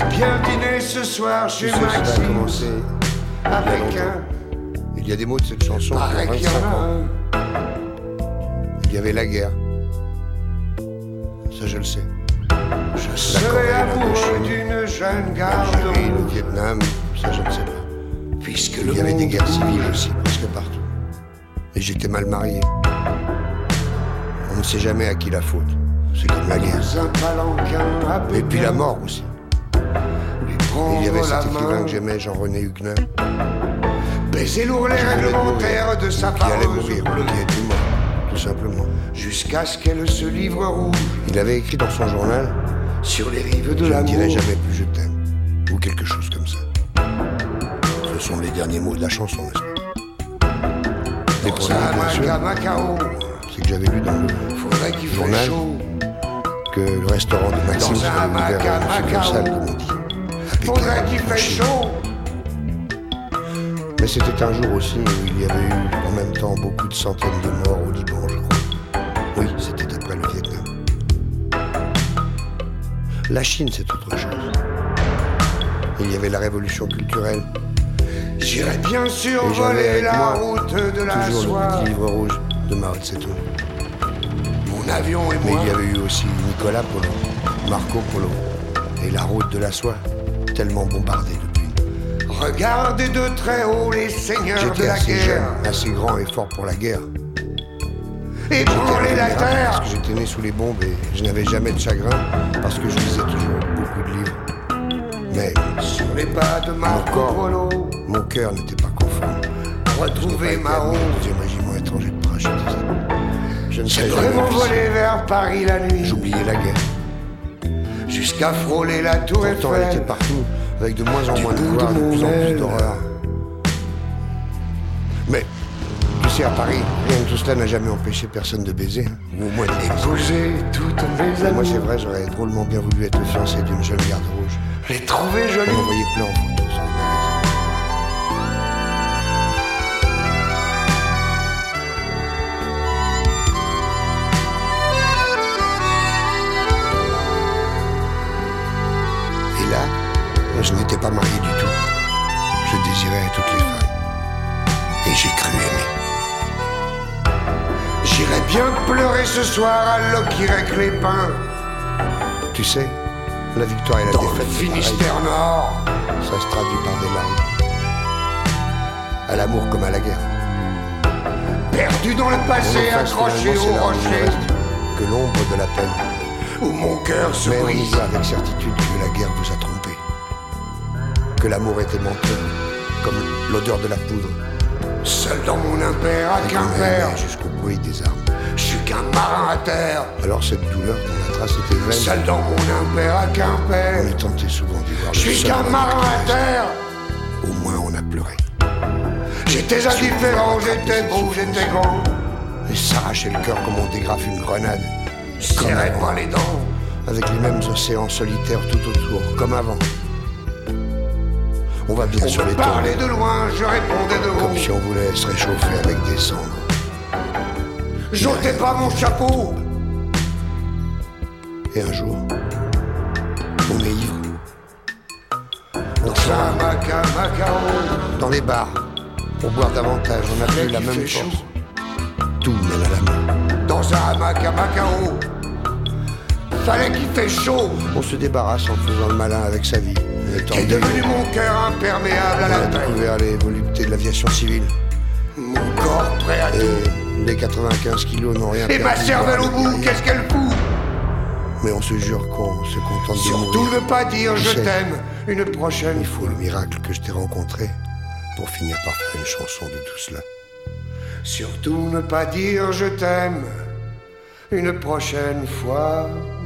bien dîner ce soir chez Ça a Maxime. commencé Avec un. Il y a des mots de cette chanson qui ont Paraît qu'il y 25 en a ans. un. Il y avait la guerre. Ça, je le sais. Je serai amoureux d'une jeune garde. L'Algérie, le Vietnam, ça, je ne sais pas. Puisque Il y avait des guerres civiles aussi, presque partout. Et j'étais mal marié. On ne sait jamais à qui la faute. C'est comme la guerre. Un palanquin à Et puis la mort aussi. Lui Il y avait prendre la cet écrivain main. que j'aimais, Jean-René Huguenin, Baiser lourd les qui voulait réglementaires de sa qui allait pareuse mourir, bleue. qui était mort, tout simplement. Jusqu'à ce qu'elle se livre rouge Il avait écrit dans son journal sur les rives de « Je ne l'amour. dirai jamais plus je t'aime » ou quelque chose comme ça. Ce sont les derniers mots de la chanson, n'est-ce pas? Et pour lui, bien sûr, À Macao, c'est que j'avais lu dans le faudrait qu'il fasse journal chaud. que le restaurant de Maxime Dans un serait ouvert hamac à en succursale, Macao. comme on dit. à Pékin, Faudrait qu'il en fasse Chine. chaud. Mais c'était un jour aussi où il y avait eu en même temps beaucoup de centaines de morts au Liban, je crois. Oui, c'était après le Vietnam. La Chine, c'est autre chose. Il y avait la révolution culturelle. J'irais bien sûr Et j'avais voler avec la moi route de la toujours soie. le petit livre rouge de Mao Tse-tung. Mon avion et Mais moi. il y avait eu aussi Nicolas Polo, Marco Polo et la route de la soie, tellement bombardée depuis. Regardez de très haut les seigneurs de J'étais la assez guerre. jeune, assez grand et fort pour la guerre. Ébranler la Parce terre. que j'étais né sous les bombes et je n'avais jamais de chagrin parce que je lisais toujours beaucoup de livres. Mais Sur les pas de Marco Polo. mon cœur n'était pas conforme. Retrouver ma honte. Au 2e régiment étranger de parachutistes. Je ne serais J'aimerais jamais officier. m'envoler vers Paris la nuit. J'oubliais la guerre. Jusqu'à frôler la tour Pourtant, elle était Eiffel. partout, avec de moins en Du moins de bout pouvoir, de de mon plus en plus aile. d'horreur. Mais, tu sais, à Paris, rien de tout cela n'a jamais empêché personne de baiser, hein, ou au moins de baiser. Épouser toutes mes Et amies. moi, c'est vrai, j'aurais drôlement bien voulu être le fiancé d'une jeune garde rouge. Les trouver On jolies. en voyait plein en photo sur les magazines. Et là, je n'étais pas marié du tout. Je désirais toutes les femmes. Et j'ai cru aimer. J'irais bien pleurer ce soir à Loquirec les pins. Tu sais, la victoire et la Dans le défaite, c'est pareil. Finistère Nord. Ça se traduit par des larmes. À l'amour comme à la guerre. Perdu dans le passé, Mon enfance, accroché finalement, c'est au là où il ne rocher. reste que l'ombre de la peine. Où mon cœur se Mais on y brise. voit avec certitude que la guerre vous a trompé. Que l'amour était menteur, comme l'odeur de la poudre. Seul dans mon impair à Et qu'on Quimper. aimait jusqu'au bruit des armes. Je suis qu'un marin à terre. Alors cette douleur dont la trace était vaine, Seul dans mon impair à on Quimper. est tenté souvent d'y voir Je le suis seul qu'un bonheur marin qui à reste. terre. Au moins on a pleuré. J'étais indifférent, j'étais beau, j'étais grand. Et s'arracher le cœur comme on dégrafe une grenade. Je serrais avant. pas les dents. Avec les mêmes océans solitaires tout autour, comme avant. On va bien On sur me les parlait tours, de loin, je répondais de comme haut. si on voulait se réchauffer avec des cendres. J'ôtais pas mon chapeau. Et un jour, on est ivre. On Dans sort un hamac à Macao. dans les bars pour boire davantage. On n'a plus la Il même fait chaud. force. Tout mène à la main. Dans un hamac à Macao. Fallait qu'il fait chaud. On se débarrasse en faisant le malin avec sa vie. Étant Qu'est donné devenu mon cœur imperméable à qu'on la a peine. découvert les voluptés de l'aviation civile. Mon corps prêt à tout. Et les 95 kilos n'ont rien Et ma perdu cervelle par au bout, derrière. qu'est-ce qu'elle fout? Mais on se jure qu'on se contente de Surtout mourir. ne pas dire Tu je sais, t'aime une prochaine Il faut fois. le miracle que je t'ai rencontré pour finir par faire une chanson de tout cela. Surtout ne pas dire je t'aime une prochaine fois.